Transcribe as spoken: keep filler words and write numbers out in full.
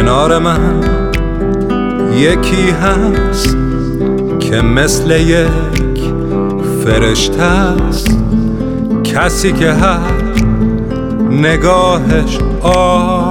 کنار من یکی هست که مثل یک فرشته است، کسی که هر نگاهش آه